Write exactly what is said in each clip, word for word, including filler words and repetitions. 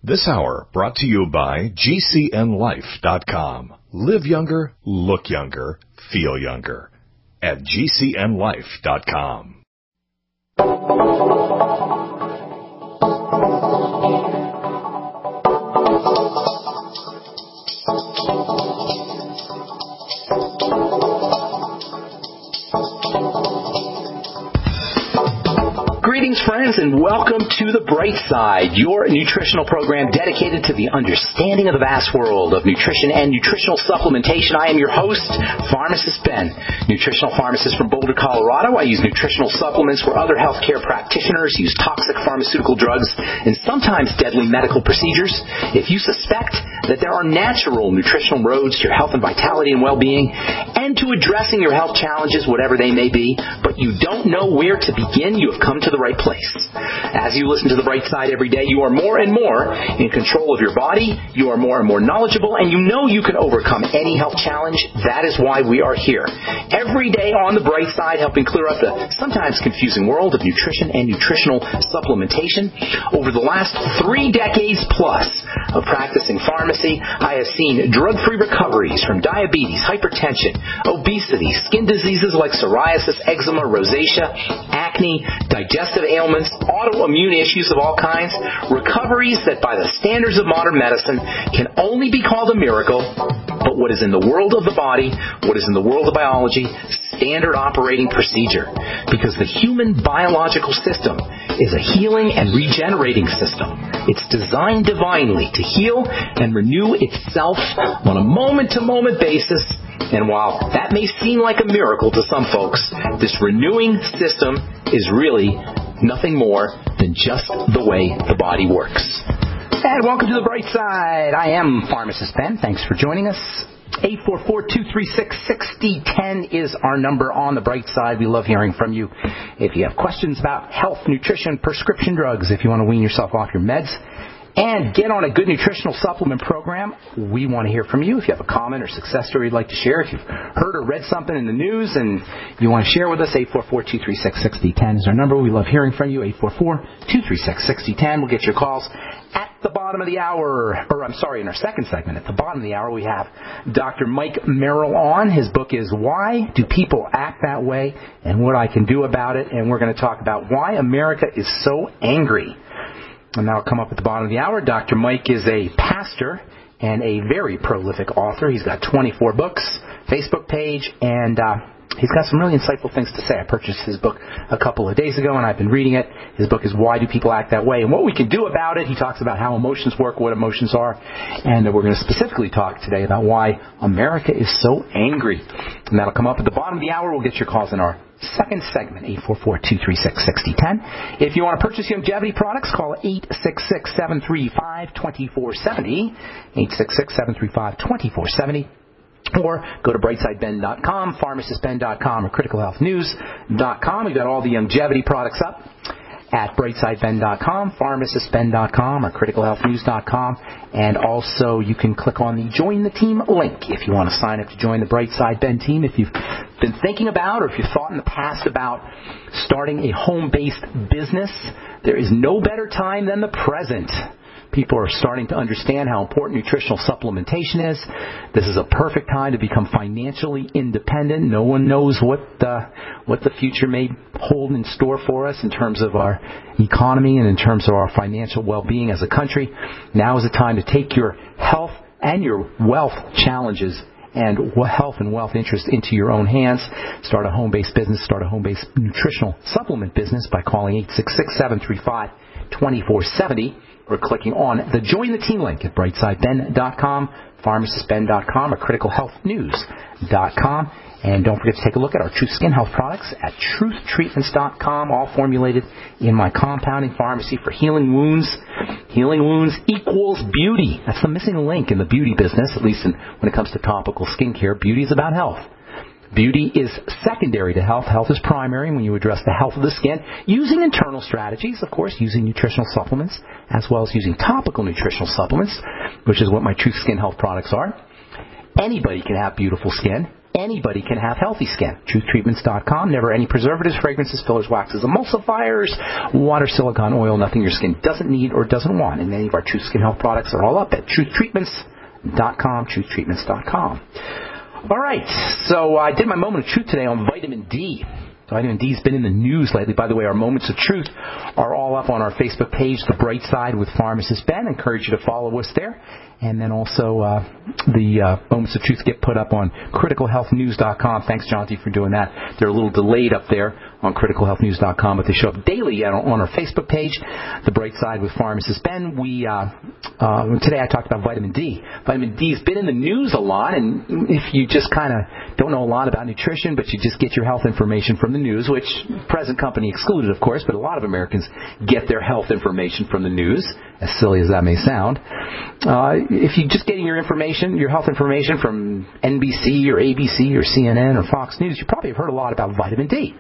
This hour brought to you by G C N life dot com. Live younger, look younger, feel younger at G C N life dot com. Greetings, friends, and welcome to The Bright Side, your nutritional program dedicated to the understanding of the vast world of nutrition and nutritional supplementation. I am your host, Pharmacist Ben, nutritional pharmacist from Boulder, Colorado. I use nutritional supplements where other healthcare practitioners use toxic pharmaceutical drugs and sometimes deadly medical procedures. If you suspect that there are natural nutritional roads to your health and vitality and well-being and to addressing your health challenges, whatever they may be, but you don't know where to begin, you have come to the right place. As you listen to The Bright Side every day, you are more and more in control of your body, you are more and more knowledgeable, and you know you can overcome any health challenge. That is why we are here. Every day on The Bright Side, helping clear up the sometimes confusing world of nutrition and nutritional supplementation. Over the last three decades plus of practicing pharmacy, I have seen drug-free recoveries from diabetes, hypertension, obesity, skin diseases like psoriasis, eczema, rosacea, acne, digestive ailments, autoimmune issues of all kinds, recoveries that by the standards of modern medicine can only be called a miracle, but what is in the world of the body, what is in the world of biology, standard operating procedure. Because the human biological system is a healing and regenerating system. It's designed divinely to heal and renew itself on a moment-to-moment basis. And while that may seem like a miracle to some folks, this renewing system is really nothing more than just the way the body works. And welcome to The Bright Side. I am Pharmacist Ben. Thanks for joining us. eight four four, two three six, six zero one zero is our number on The Bright Side. We love hearing from you. If you have questions about health, nutrition, prescription drugs, if you want to wean yourself off your meds, and get on a good nutritional supplement program, we want to hear from you. If you have a comment or success story you'd like to share, if you've heard or read something in the news and you want to share with us, eight four four, two three six, six zero one zero is our number. We love hearing from you, eight four four, two three six, six zero one zero. We'll get your calls at the bottom of the hour, or I'm sorry, in our second segment. At the bottom of the hour, we have Doctor Mike Merrill on. His book is Why Do People Act That Way and What I Can Do About It, and we're going to talk about why America is so angry. And that'll come up at the bottom of the hour. Doctor Mike is a pastor and a very prolific author. He's got twenty-four books, Facebook page, and uh, he's got some really insightful things to say. I purchased his book a couple of days ago, and I've been reading it. His book is Why Do People Act That Way and What We Can Do About It. He talks about how emotions work, what emotions are, and we're going to specifically talk today about why America is so angry. And that'll come up at the bottom of the hour. We'll get your calls in our second segment, eight four four, two three six, six zero one zero. If you want to purchase longevity products, call eight six six, seven three five, two four seven zero, eight six six, seven three five, two four seven zero. Or go to brightside ben dot com, pharmacist ben dot com, or critical health news dot com. We've got all the longevity products up at brightside ben dot com, pharmacist ben dot com, or critical health news dot com. And also you can click on the Join the Team link if you want to sign up to join the Brightside Ben team. If you've been thinking about, or if you've thought in the past about starting a home-based business, there is no better time than the present. People are starting to understand how important nutritional supplementation is. This is a perfect time to become financially independent. No one knows what the, what the future may hold in store for us in terms of our economy and in terms of our financial well-being as a country. Now is the time to take your health and your wealth challenges and health and wealth interest into your own hands. Start a home-based business. Start a home-based nutritional supplement business by calling eight six six, seven three five, two four seven zero. Or clicking on the Join the Team link at brightside ben dot com, pharmacist ben dot com, or critical health news dot com. And don't forget to take a look at our Truth Skin Health products at truth treatments dot com, all formulated in my compounding pharmacy for healing wounds. Healing wounds equals beauty. That's the missing link in the beauty business, at least in, when it comes to topical skincare. Beauty is about health. Beauty is secondary to health. Health is primary when you address the health of the skin using internal strategies, of course, using nutritional supplements, as well as using topical nutritional supplements, which is what my Truth Skin Health products are. Anybody can have beautiful skin. anybody can have healthy skin. truth treatments dot com. Never any preservatives, fragrances, fillers, waxes, emulsifiers, water, silicone, oil, nothing your skin doesn't need or doesn't want. And many of our Truth Skin Health products are all up at truth treatments dot com, truth treatments dot com. All right, so I did my moment of truth today on vitamin D. Vitamin D has been in the news lately. By the way, our Moments of Truth are all up on our Facebook page, The Bright Side with Pharmacist Ben. I encourage you to follow us there. And then also uh, the uh, Moments of Truth get put up on critical health news dot com. Thanks, John T, for doing that. They're a little delayed up there on critical health news dot com, but they show up daily on our Facebook page, The Bright Side with Pharmacist Ben. We uh, uh, today I talked about vitamin D. Vitamin D has been in the news a lot, and if you just kind of don't know a lot about nutrition, but you just get your health information from the news, which present company excluded, of course, but a lot of Americans get their health information from the news, as silly as that may sound. Uh, if you're just getting your information, your health information from N B C or A B C or C N N or Fox News, you probably have heard a lot about vitamin D.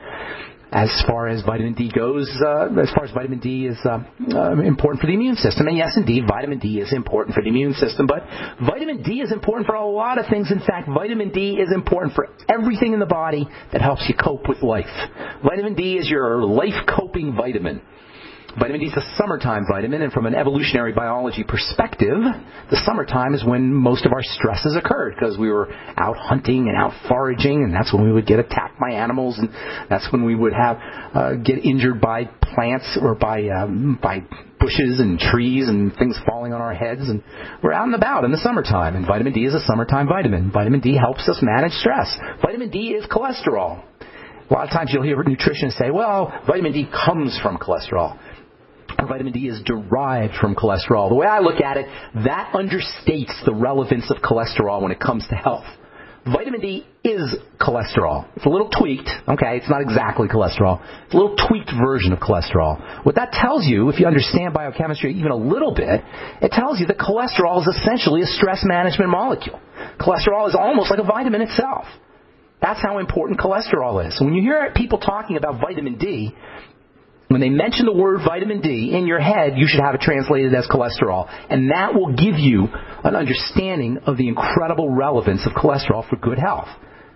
As far as vitamin D goes, uh, as far as vitamin D is uh, uh, important for the immune system. And yes, indeed, vitamin D is important for the immune system, but vitamin D is important for a lot of things. In fact, vitamin D is important for everything in the body that helps you cope with life. Vitamin D is your life-coping vitamin. Vitamin D is a summertime vitamin, and from an evolutionary biology perspective, the summertime is when most of our stresses occurred, because we were out hunting and out foraging, and that's when we would get attacked by animals, and that's when we would have uh, get injured by plants or by um, by bushes and trees and things falling on our heads, and we're out and about in the summertime, and vitamin D is a summertime vitamin. Vitamin D helps us manage stress. Vitamin D is cholesterol. A lot of times you'll hear nutritionists say, well, vitamin D comes from cholesterol. Vitamin D is derived from cholesterol. The way I look at it, that understates the relevance of cholesterol when it comes to health. Vitamin D is cholesterol. It's a little tweaked, okay? It's not exactly cholesterol. It's a little tweaked version of cholesterol. What that tells you, if you understand biochemistry even a little bit, it tells you that cholesterol is essentially a stress management molecule. Cholesterol is almost like a vitamin itself. That's how important cholesterol is. So when you hear people talking about vitamin D, when they mention the word vitamin D, in your head, you should have it translated as cholesterol. And that will give you an understanding of the incredible relevance of cholesterol for good health.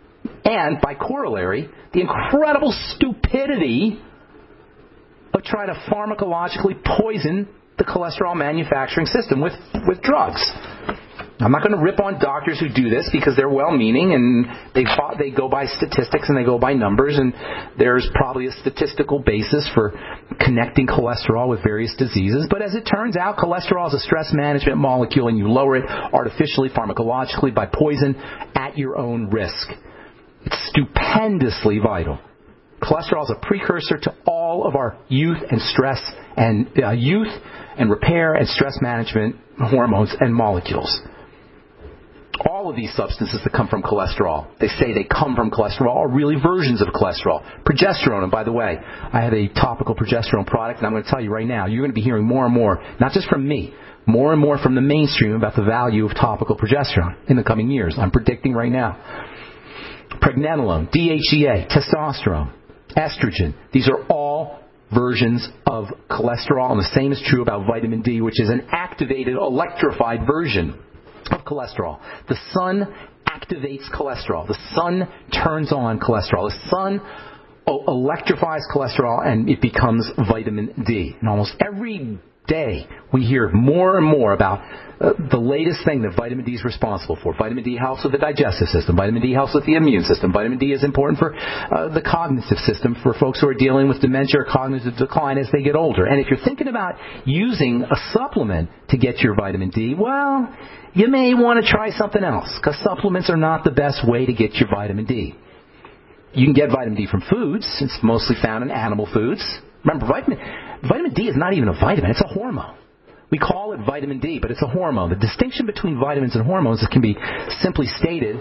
And, by corollary, the incredible stupidity of trying to pharmacologically poison the cholesterol manufacturing system with, with drugs. I'm not going to rip on doctors who do this because they're well-meaning and they they go by statistics and they go by numbers, and there's probably a statistical basis for connecting cholesterol with various diseases. But as it turns out, cholesterol is a stress management molecule, and you lower it artificially, pharmacologically, by poison at your own risk. It's stupendously vital. Cholesterol is a precursor to all of our youth and stress and uh, youth and repair and stress management hormones and molecules. All of these substances that come from cholesterol, they say they come from cholesterol, are really versions of cholesterol. Progesterone, and by the way, I have a topical progesterone product, and I'm going to tell you right now, you're going to be hearing more and more, not just from me, more and more from the mainstream about the value of topical progesterone in the coming years. I'm predicting right now. Pregnenolone, D H E A, testosterone, estrogen, these are all versions of cholesterol, and the same is true about vitamin D, which is an activated, electrified version of cholesterol. The sun activates cholesterol. The sun turns on cholesterol. The sun electrifies cholesterol, and it becomes vitamin D. And almost every day we hear more and more about uh, the latest thing that vitamin D is responsible for. Vitamin D helps with the digestive system. Vitamin D helps with the immune system. Vitamin D is important for uh, the cognitive system for folks who are dealing with dementia or cognitive decline as they get older. And if you're thinking about using a supplement to get your vitamin D, well, you may want to try something else, because supplements are not the best way to get your vitamin D. You can get vitamin D from foods. It's mostly found in animal foods. Remember, vitamin, vitamin D is not even a vitamin. It's a hormone. We call it vitamin D, but it's a hormone. The distinction between vitamins and hormones can be simply stated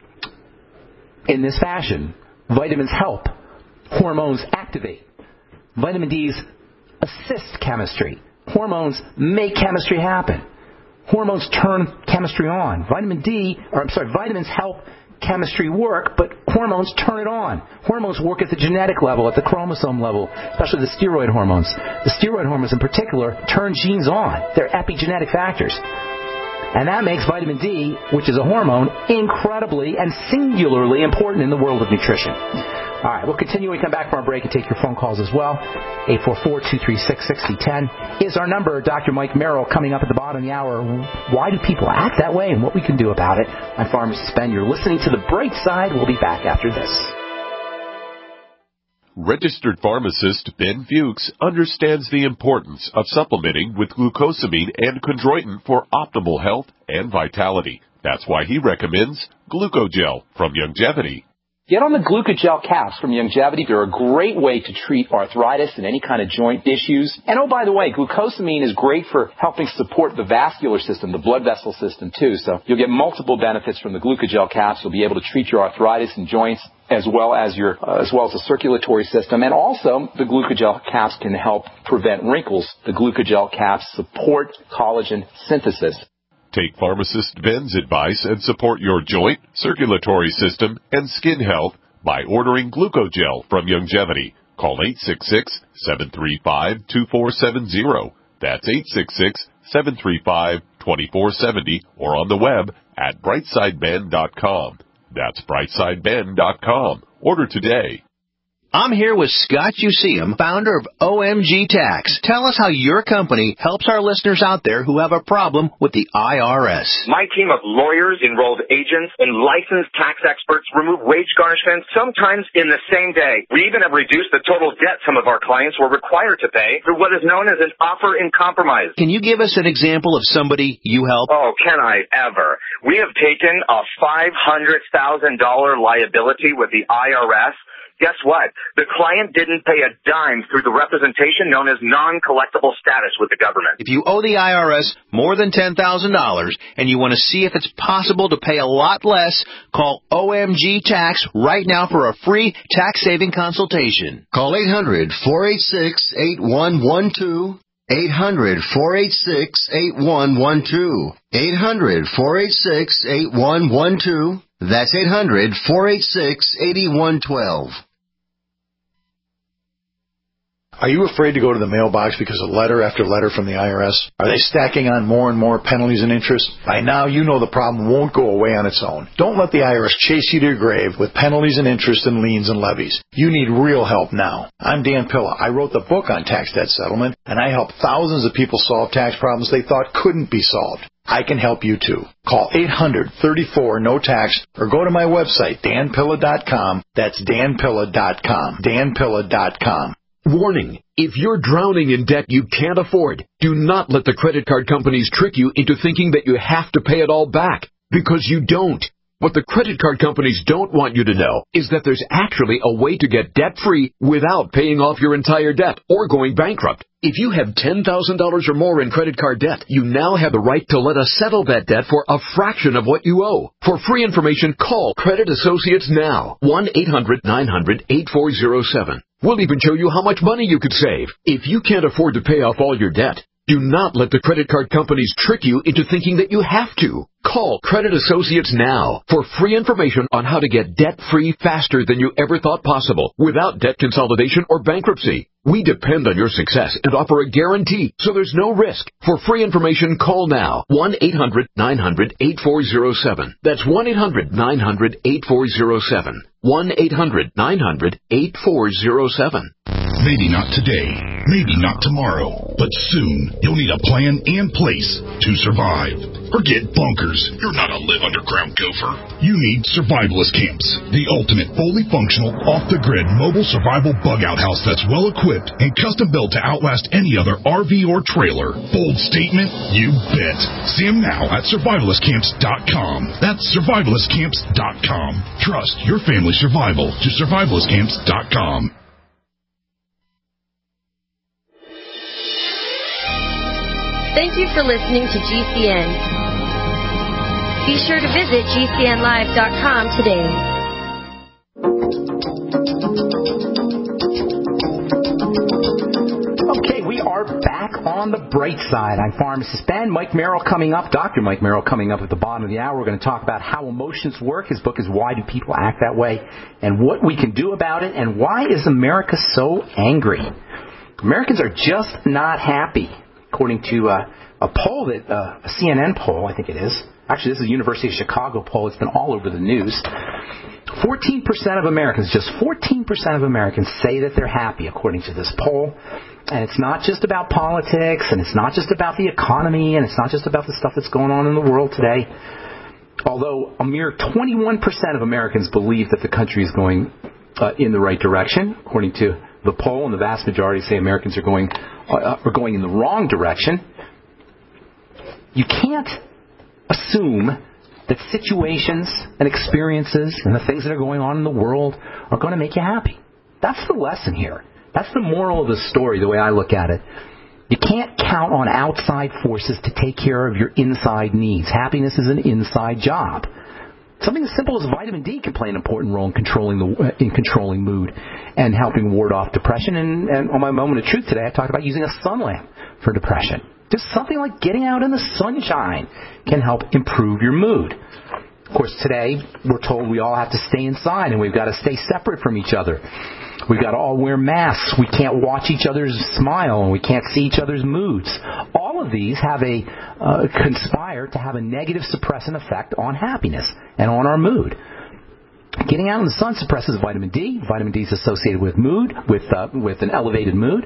in this fashion. Vitamins help. Hormones activate. Vitamin D's assist chemistry. Hormones make chemistry happen. Hormones turn chemistry on. Vitamin D, or I'm sorry, vitamins help chemistry work, but hormones turn it on. Hormones work at the genetic level, at the chromosome level, especially the steroid hormones. The steroid hormones in particular turn genes on. They're epigenetic factors. And that makes vitamin D, which is a hormone, incredibly and singularly important in the world of nutrition. All right, we'll continue when we come back from our break and take your phone calls as well. eight four four, two three six, six zero one zero is our number. Doctor Mike Merrill coming up at the bottom of the hour. Why do people act that way and what we can do about it? I'm Pharmacist Ben. You're listening to The Bright Side. We'll be back after this. Registered pharmacist Ben Fuchs understands the importance of supplementing with glucosamine and chondroitin for optimal health and vitality. That's why he recommends Glucogel from Youngevity. Get on the Glucogel caps from Youngevity. They're a great way to treat arthritis and any kind of joint issues. And oh, by the way, glucosamine is great for helping support the vascular system, the blood vessel system too. So you'll get multiple benefits from the Glucogel caps. You'll be able to treat your arthritis and joints as well as your uh, as well as the circulatory system. And also, the Glucogel caps can help prevent wrinkles. The Glucogel caps support collagen synthesis. Take Pharmacist Ben's advice and support your joint, circulatory system, and skin health by ordering Glucogel from Youngevity. Call eight six six, seven three five, two four seven zero. That's eight six six, seven three five, two four seven zero or on the web at brightside ben dot com. That's brightside ben dot com. Order today. I'm here with Scott Useum, founder of O M G Tax. Tell us how your company helps our listeners out there who have a problem with the I R S. My team of lawyers, enrolled agents, and licensed tax experts remove wage garnishments sometimes in the same day. We even have reduced the total debt some of our clients were required to pay through what is known as an offer in compromise. Can you give us an example of somebody you help? Oh, can I ever? We have taken a five hundred thousand dollars liability with the I R S. Guess what? The client didn't pay a dime through the representation known as non-collectible status with the government. If you owe the I R S more than ten thousand dollars and you want to see if it's possible to pay a lot less, call O M G Tax right now for a free tax-saving consultation. Call eight hundred, four eight six, eight one one two. eight hundred, four eight six, eight one one two. eight hundred, four eight six, eight one one two. That's eight hundred, four eight six, eight one one two. Are you afraid to go to the mailbox because of letter after letter from the I R S? Are they stacking on more and more penalties and interest? By now, you know the problem won't go away on its own. Don't let the I R S chase you to your grave with penalties and interest and liens and levies. You need real help now. I'm Dan Pilla. I wrote the book on tax debt settlement, and I help thousands of people solve tax problems they thought couldn't be solved. I can help you too. Call eight hundred, thirty-four, no tax or go to my website, dan pilla dot com. That's dan pilla dot com. dan pilla dot com. Warning, if you're drowning in debt you can't afford, do not let the credit card companies trick you into thinking that you have to pay it all back, because you don't. What the credit card companies don't want you to know is that there's actually a way to get debt-free without paying off your entire debt or going bankrupt. If you have ten thousand dollars or more in credit card debt, you now have the right to let us settle that debt for a fraction of what you owe. For free information, call Credit Associates now, one eight hundred, nine hundred, eight four zero seven. We'll even show you how much money you could save. If you can't afford to pay off all your debt, do not let the credit card companies trick you into thinking that you have to. Call Credit Associates now for free information on how to get debt-free faster than you ever thought possible without debt consolidation or bankruptcy. We depend on your success and offer a guarantee, so there's no risk. For free information, call now, one eight hundred, nine hundred, eight four zero seven. That's one eight hundred, nine hundred, eight four zero seven. one eight hundred, nine hundred, eight four zero seven. Maybe not today, maybe not tomorrow, but soon you'll need a plan and place to survive. Forget bunkers. You're not a live underground gopher. You need Survivalist Camps, the ultimate fully functional, off-the-grid mobile survival bug-out house that's well-equipped and custom-built to outlast any other R V or trailer. Bold statement? You bet. See them now at survivalist camps dot com. That's survivalist camps dot com. Trust your family's survival to survivalist camps dot com. Thank you for listening to G C N. Be sure to visit G C N live dot com today. Okay, we are back on the bright side. I'm Pharmacist Ben. Mike Merrill coming up. Doctor Mike Merrill coming up at the bottom of the hour. We're going to talk about how emotions work. His book is Why Do People Act That Way? And what we can do about it. And why is America so angry? Americans are just not happy. According to uh, a poll that, uh, a C N N poll, I think it is. Actually, this is a University of Chicago poll. It's been all over the news. fourteen percent of Americans, just fourteen percent of Americans say that they're happy, according to this poll. And it's not just about politics, and it's not just about the economy, and it's not just about the stuff that's going on in the world today. Although a mere twenty-one percent of Americans believe that the country is going uh, in the right direction, according to the poll, and the vast majority say Americans are going uh, are going in the wrong direction. You can't assume that situations and experiences and the things that are going on in the world are going to make you happy. That's the lesson here. That's the moral of the story, the way I look at it. You can't count on outside forces to take care of your inside needs. Happiness is an inside job. Something as simple as vitamin D can play an important role in controlling the in controlling mood and helping ward off depression. And, and on my Moment of Truth today, I talked about using a sun lamp for depression. Just something like getting out in the sunshine can help improve your mood. Of course, today we're told we all have to stay inside and we've got to stay separate from each other. We've got to all wear masks. We can't watch each other's smile, and we can't see each other's moods. All of these have a uh, conspire to have a negative suppressant effect on happiness and on our mood. Getting out in the sun suppresses vitamin D. Vitamin D is associated with mood, with uh, with an elevated mood.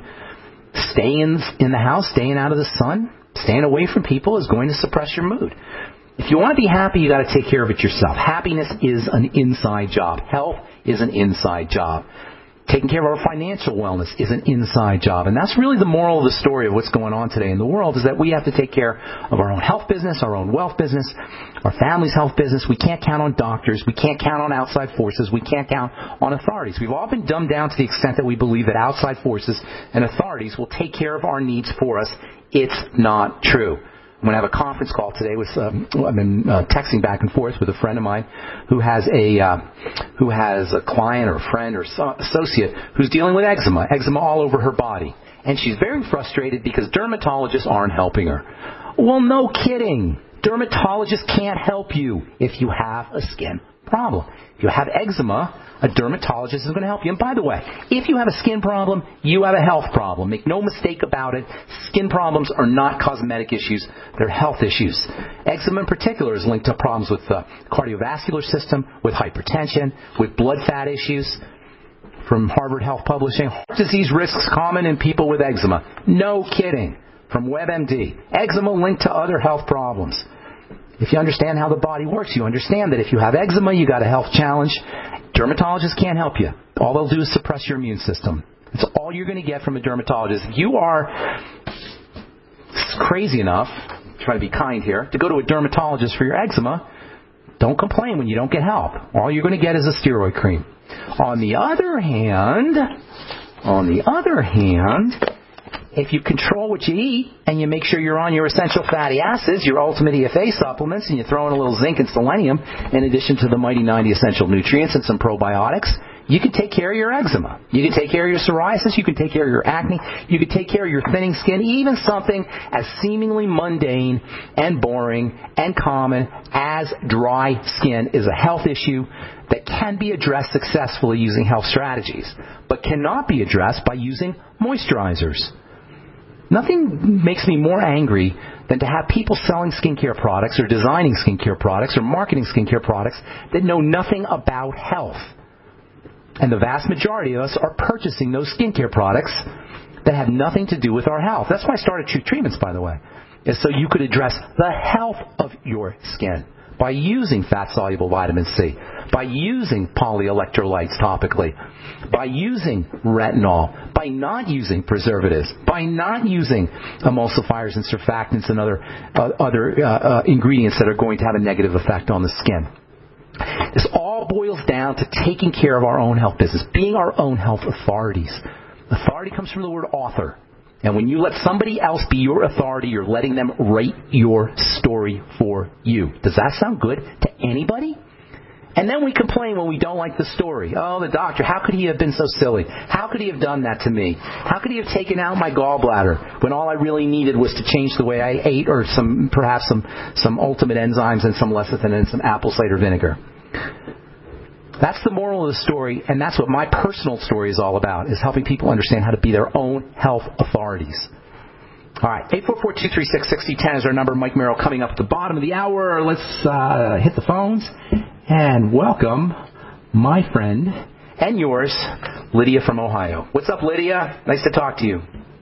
Staying in the house, staying out of the sun, staying away from people is going to suppress your mood. If you want to be happy, you got to take care of it yourself. Happiness is an inside job. Health is an inside job. Taking care of our financial wellness is an inside job. And that's really the moral of the story of what's going on today in the world, is that we have to take care of our own health business, our own wealth business, our family's health business. We can't count on doctors. We can't count on outside forces. We can't count on authorities. We've all been dumbed down to the extent that we believe that outside forces and authorities will take care of our needs for us. It's not true. I'm going to have a conference call today with. Um, I've been uh, texting back and forth with a friend of mine who has a uh, who has a client or a friend or so, associate who's dealing with eczema, eczema all over her body, and she's very frustrated because dermatologists aren't helping her. Well, no kidding. Dermatologists can't help you if you have a skin problem. If you have eczema, a dermatologist is going to help you. And by the way, if you have a skin problem, you have a health problem. Make no mistake about it. Skin problems are not cosmetic issues. They're health issues. Eczema in particular is linked to problems with the cardiovascular system, with hypertension, with blood fat issues. From Harvard Health Publishing, heart disease risks common in people with eczema. No kidding. From WebMD, eczema linked to other health problems. If you understand how the body works, you understand that if you have eczema, you got a health challenge. Dermatologists can't help you. All they'll do is suppress your immune system. It's all you're going to get from a dermatologist. If you are crazy enough, try to be kind here, to go to a dermatologist for your eczema, don't complain when you don't get help. All you're going to get is a steroid cream. On the other hand, on the other hand, if you control what you eat and you make sure you're on your essential fatty acids, your Ultimate E F A supplements, and you throw in a little zinc and selenium in addition to the Mighty ninety essential nutrients and some probiotics, you can take care of your eczema. You can take care of your psoriasis. You can take care of your acne. You can take care of your thinning skin. Even something as seemingly mundane and boring and common as dry skin is a health issue that can be addressed successfully using health strategies, but cannot be addressed by using moisturizers. Nothing makes me more angry than to have people selling skincare products or designing skincare products or marketing skincare products that know nothing about health. And the vast majority of us are purchasing those skincare products that have nothing to do with our health. That's why I started Truth Treatments, by the way, is so you could address the health of your skin by using fat-soluble vitamin C, by using polyelectrolytes topically, by using retinol, by not using preservatives, by not using emulsifiers and surfactants and other uh, other uh, uh, ingredients that are going to have a negative effect on the skin. This all boils down to taking care of our own health business, being our own health authorities. Authority comes from the word author. And when you let somebody else be your authority, you're letting them write your story for you. Does that sound good to anybody? And then we complain when we don't like the story. Oh, the doctor, how could he have been so silly? How could he have done that to me? How could he have taken out my gallbladder when all I really needed was to change the way I ate, or some perhaps some, some ultimate enzymes and some lecithin and some apple cider vinegar? That's the moral of the story, and that's what my personal story is all about, is helping people understand how to be their own health authorities. All right, eight four four, two three six, six zero one zero is our number. Mike Merrill coming up at the bottom of the hour. Let's uh, hit the phones and welcome my friend and yours, Lydia from Ohio. What's up, Lydia? Nice to talk to you.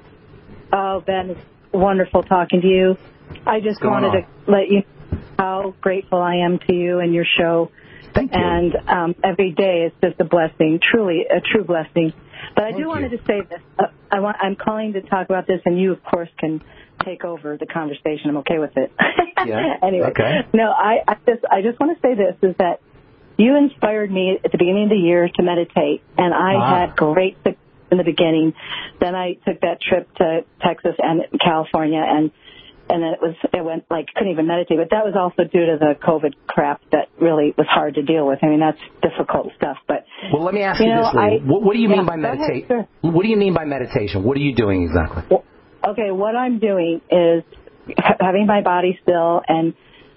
Oh, Ben, it's wonderful talking to you. I just wanted on? to let you know how grateful I am to you and your show. Thank you. And um, every day is just a blessing, truly a true blessing. But I Thank do wanted you. to say this. Uh, I want, I'm calling to talk about this, and you, of course, can take over the conversation. I'm okay with it. Yeah. Anyway, okay. no, I, I just I just want to say this, is that you inspired me at the beginning of the year to meditate, and I ah. had great success in the beginning. Then I took that trip to Texas and California, and and then it was it went like couldn't even meditate. But that was also due to the COVID crap that really was hard to deal with. I mean, that's difficult stuff. But well, let me ask you, you know, this, Lee. I, What, what do you yeah, mean by meditate? Sure. What do you mean by meditation? What are you doing exactly? Well, okay, what I'm doing is ha- having my body still and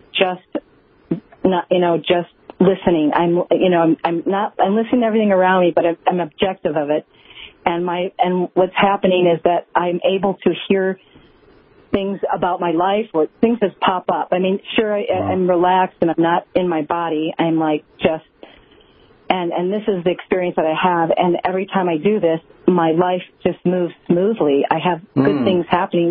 just not, you know, just listening. I'm, you know, I'm, I'm not. I'm listening to everything around me, but I'm, I'm objective of it. And my and what's happening is that I'm able to hear things about my life, or things just pop up. I mean, sure, I, wow. I'm relaxed and I'm not in my body. I'm like just, and and this is the experience that I have. And every time I do this, my life just moves smoothly. I have good mm. things happening.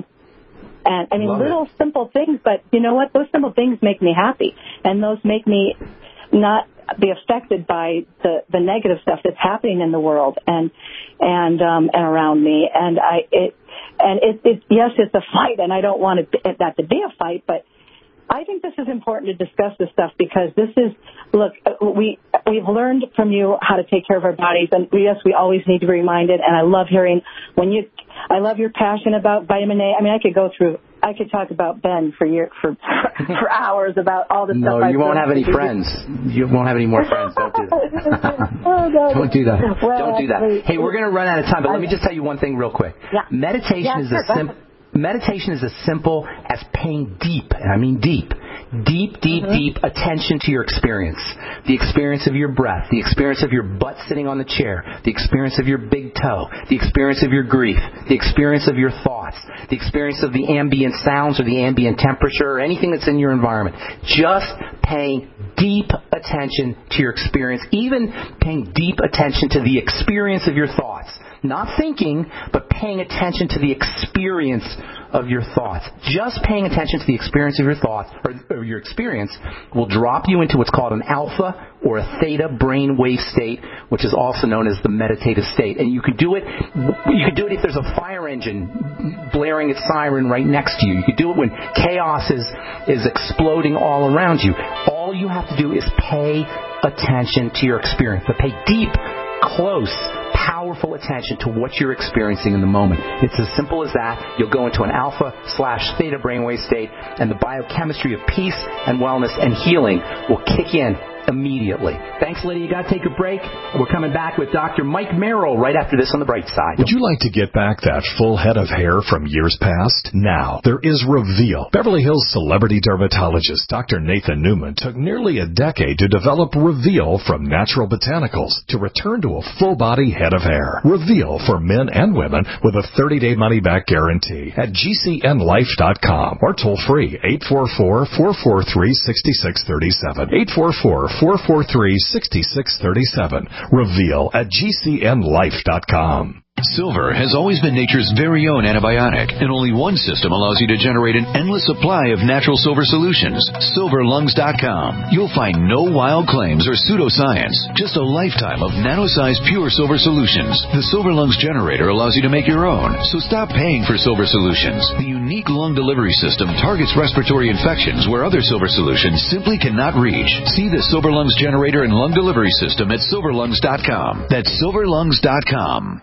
And I mean, Love little it. simple things, but you know what? Those simple things make me happy, and those make me not be affected by the, the negative stuff that's happening in the world and and um, and around me. And I it and it, it yes, it's a fight, and I don't want it, that to be a fight, but I think this is important to discuss this stuff, because this is, look, we, we've learned from you how to take care of our bodies, and yes, we always need to be reminded, and I love hearing when you, I love your passion about vitamin A. I mean, I could go through, I could talk about Ben for year, for, for hours about all the no, stuff. No, you won't have any friends. You won't have any more friends. Don't do that. oh, no. Don't do that. Well, Don't do that. Hey, we're going to run out of time, but let me just tell you one thing real quick. Yeah. Meditation yeah, is sure, a simple... Meditation is as simple as paying deep, and I mean deep, deep, deep, mm-hmm. deep attention to your experience. The experience of your breath, the experience of your butt sitting on the chair, the experience of your big toe, the experience of your grief, the experience of your thoughts, the experience of the ambient sounds or the ambient temperature or anything that's in your environment. Just paying deep attention to your experience, even paying deep attention to the experience of your thoughts. Not thinking, but paying attention to the experience of your thoughts. Just paying attention to the experience of your thoughts, or, or your experience, will drop you into what's called an alpha or a theta brain wave state, which is also known as the meditative state. And you could do it. You could do it if there's a fire engine blaring its siren right next to you. You could do it when chaos is is exploding all around you. All you have to do is pay attention to your experience, but pay deep, close, powerful attention to what you're experiencing in the moment. It's as simple as that. You'll go into an alpha slash theta brainwave state, and the biochemistry of peace and wellness and healing will kick in immediately. Thanks, Lydia. You got to take a break. We're coming back with Doctor Mike Merrill right after this on The Bright Side. Would you like to get back that full head of hair from years past? Now, there is Reveal. Beverly Hills celebrity dermatologist Doctor Nathan Newman took nearly a decade to develop Reveal from natural botanicals to return to a full-body head of hair. Reveal for men and women with a thirty-day money-back guarantee at G C N life dot com or toll free eight four four, four four three, six six three seven. eight four four, four four three, six six three seven. Reveal at G C N life dot com. Silver has always been nature's very own antibiotic, and only one system allows you to generate an endless supply of natural silver solutions. silver lungs dot com. You'll find no wild claims or pseudoscience, just a lifetime of nano-sized pure silver solutions. The Silver Lungs generator allows you to make your own, so stop paying for silver solutions. The unique lung delivery system targets respiratory infections where other silver solutions simply cannot reach. See the Silver Lungs generator and lung delivery system at silver lungs dot com. That's silver lungs dot com.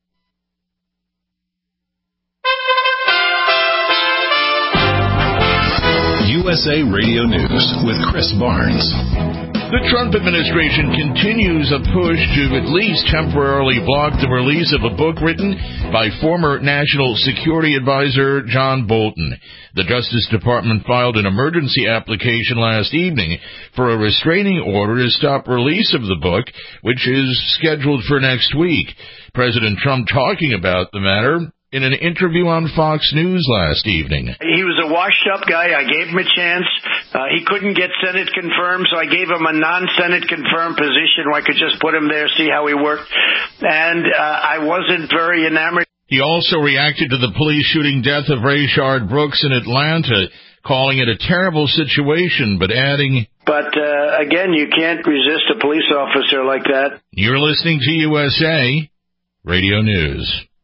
U S A Radio News with Chris Barnes. The Trump administration continues a push to at least temporarily block the release of a book written by former National Security Advisor John Bolton. The Justice Department filed an emergency application last evening for a restraining order to stop release of the book, which is scheduled for next week. President Trump, talking about the matter, in an interview on Fox News last evening. He was a washed-up guy. I gave him a chance. Uh, he couldn't get Senate confirmed, so I gave him a non-Senate confirmed position where I could just put him there, see how he worked. And uh, I wasn't very enamored. He also reacted to the police shooting death of Rayshard Brooks in Atlanta, calling it a terrible situation, but adding, But, uh, again, you can't resist a police officer like that. You're listening to U S A Radio News.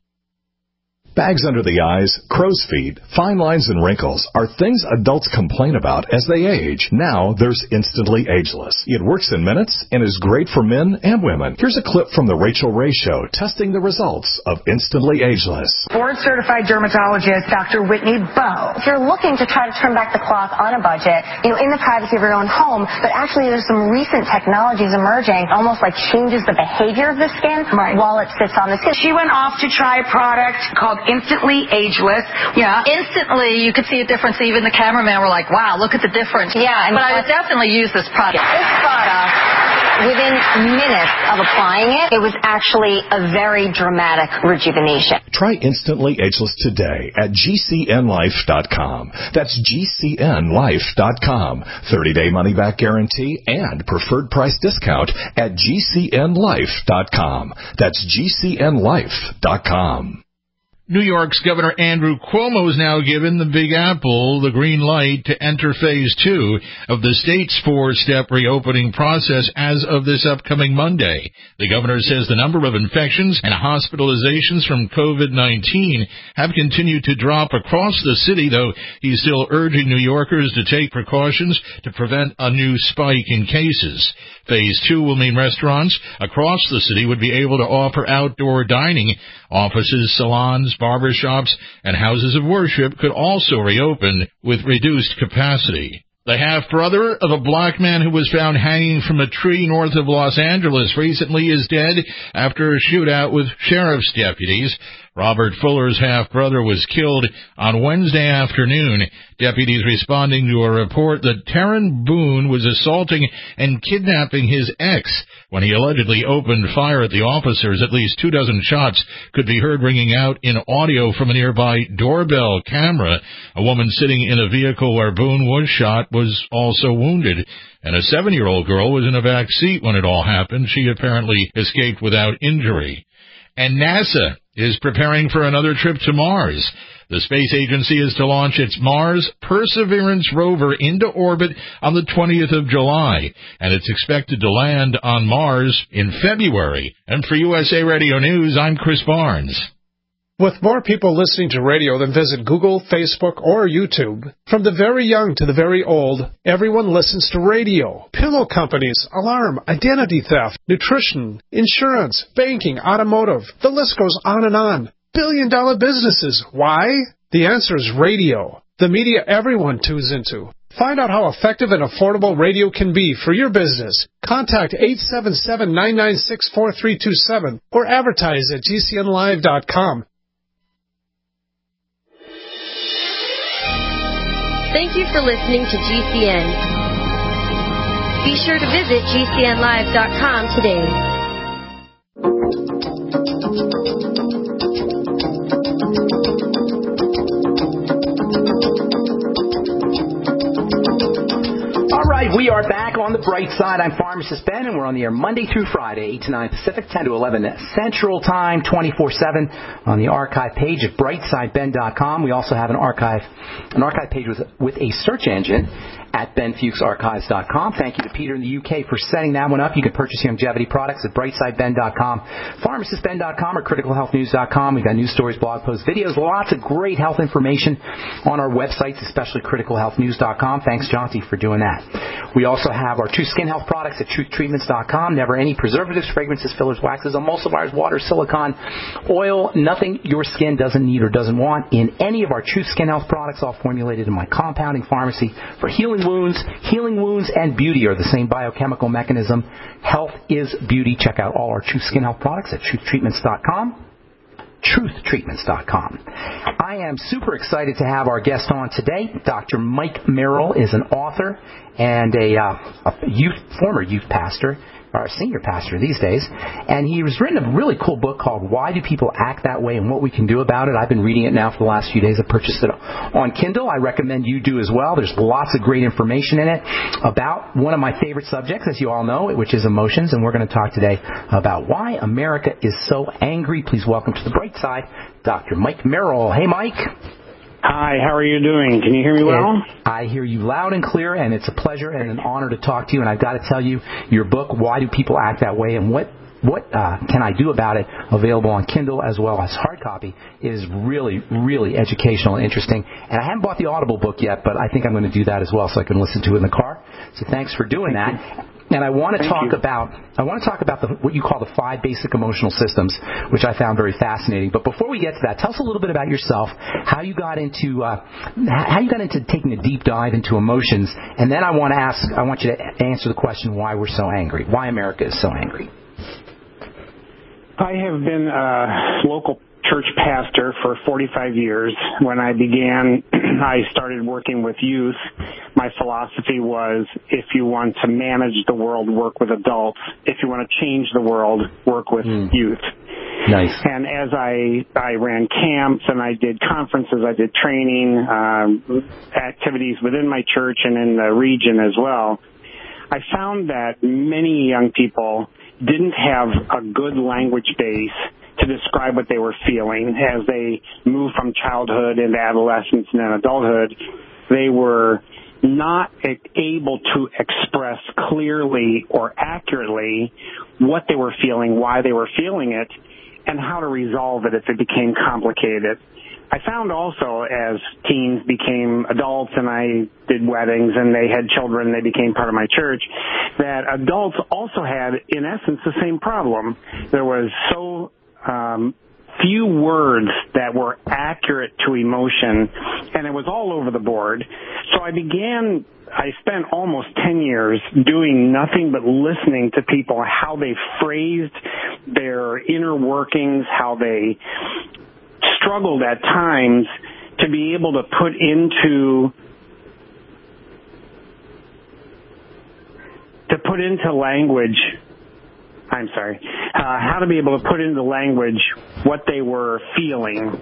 Bags under the eyes, crow's feet, fine lines, and wrinkles are things adults complain about as they age. Now there's Instantly Ageless. It works in minutes and is great for men and women. Here's a clip from the Rachel Ray Show testing the results of Instantly Ageless. Board-certified dermatologist Doctor Whitney Bowe. If you're looking to try to turn back the clock on a budget, you know, in the privacy of your own home, but actually there's some recent technologies emerging, almost like changes the behavior of the skin right. while it sits on the skin. She went off to try a product called Instantly Ageless. Yeah, instantly you could see a difference. Even the cameraman were like, wow, look at the difference. Yeah. And but I would definitely use this product. This product, within minutes of applying it, it was actually a very dramatic rejuvenation. Try Instantly Ageless today at G C N life dot com. That's G C N life dot com. thirty-day money-back guarantee and preferred price discount at G C N life dot com. That's G C N life dot com. New York's Governor Andrew Cuomo is now given the Big Apple the green light to enter phase two of the state's four-step reopening process as of this upcoming Monday. The governor says the number of infections and hospitalizations from COVID nineteen have continued to drop across the city, though he's still urging New Yorkers to take precautions to prevent a new spike in cases. Phase two will mean restaurants across the city would be able to offer outdoor dining. Offices, salons, barbershops, and houses of worship could also reopen with reduced capacity. The half-brother of a black man who was found hanging from a tree north of Los Angeles recently is dead after a shootout with sheriff's deputies. Robert Fuller's half-brother was killed on Wednesday afternoon. Deputies responding to a report that Taryn Boone was assaulting and kidnapping his ex when he allegedly opened fire at the officers. At least two dozen shots could be heard ringing out in audio from a nearby doorbell camera. A woman sitting in a vehicle where Boone was shot was also wounded, and a seven-year-old girl was in a back seat when it all happened. She apparently escaped without injury. And NASA is preparing for another trip to Mars. The space agency is to launch its Mars Perseverance rover into orbit on the twentieth of July, and it's expected to land on Mars in February. And for U S A Radio News, I'm Chris Barnes. With more people listening to radio than visit Google, Facebook, or YouTube, from the very young to the very old, everyone listens to radio. Pillow companies, alarm, identity theft, nutrition, insurance, banking, automotive. The list goes on and on. Billion-dollar businesses. Why? The answer is radio. The media everyone tunes into. Find out how effective and affordable radio can be for your business. Contact eight seven seven, nine nine six, four three two seven or advertise at G C N live dot com. Thank you for listening to G C N. Be sure to visit G C N live dot com today. All right, we are back on the bright side. I'm Pharmacist Ben, and we're on the air Monday through Friday, eight to nine Pacific, ten to eleven Central Time, twenty-four seven on the archive page at brightside ben dot com. We also have an archive an archive page with, with a search engine at ben fuchs archives dot com. Thank you to Peter in the U K for setting that one up. You can purchase longevity products at brightside ben dot com, pharmacist ben dot com, or critical health news dot com. We've got news stories, blog posts, videos, lots of great health information on our websites, especially critical health news dot com. Thanks, Jonty, for doing that. We also have our True Skin Health products at truth treatments dot com. Never any preservatives, fragrances, fillers, waxes, emulsifiers, water, silicone, oil, nothing your skin doesn't need or doesn't want in any of our True Skin Health products, all formulated in my compounding pharmacy for healing wounds. Healing wounds and beauty are the same biochemical mechanism. Health is beauty. Check out all our True Skin Health products at truth treatments dot com. truth treatments dot com. I am super excited to have our guest on today. Doctor Mike Merrill is an author and a, uh, a youth, former youth pastor. our senior pastor these days. And he's written a really cool book called Why Do People Act That Way and What We Can Do About It. I've been reading it now for the last few days. I purchased it on Kindle. I recommend you do as well. There's lots of great information in it about one of my favorite subjects, as you all know, which is emotions. And we're going to talk today about why America is so angry. Please welcome to the bright side, Doctor Mike Merrill. Hey, Mike. Hi, how are you doing? Can you hear me well? I hear you loud and clear, and it's a pleasure and an honor to talk to you. And I've got to tell you, your book, Why Do People Act That Way, and what what uh, can I do about it, available on Kindle as well as hard copy, is really, really educational and interesting. And I haven't bought the Audible book yet, but I think I'm going to do that as well so I can listen to it in the car. So thanks for doing that. And I want to Thank talk you. about I want to talk about the, what you call the five basic emotional systems, which I found very fascinating. But before we get to that, tell us a little bit about yourself, how you got into uh, how you got into taking a deep dive into emotions, and then I want to ask I want you to answer the question why we're so angry, why America is so angry. I have been a local church pastor for forty-five years. When I began, I started working with youth. My philosophy was, if you want to manage the world, work with adults. If you want to change the world, work with mm. youth. Nice. And as I, I ran camps and I did conferences, I did training, um, activities within my church and in the region as well, I found that many young people didn't have a good language base to describe what they were feeling as they moved from childhood into adolescence and then adulthood. They were not able to express clearly or accurately what they were feeling, why they were feeling it, and how to resolve it if it became complicated. I found also as teens became adults and I did weddings and they had children, they became part of my church, that adults also had, in essence, the same problem. There was so um, few words that were accurate to emotion, and it was all over the board. So I began, I spent almost ten years doing nothing but listening to people, how they phrased their inner workings, how they struggled at times to be able to put into to put into language I'm sorry uh, how to be able to put into language what they were feeling.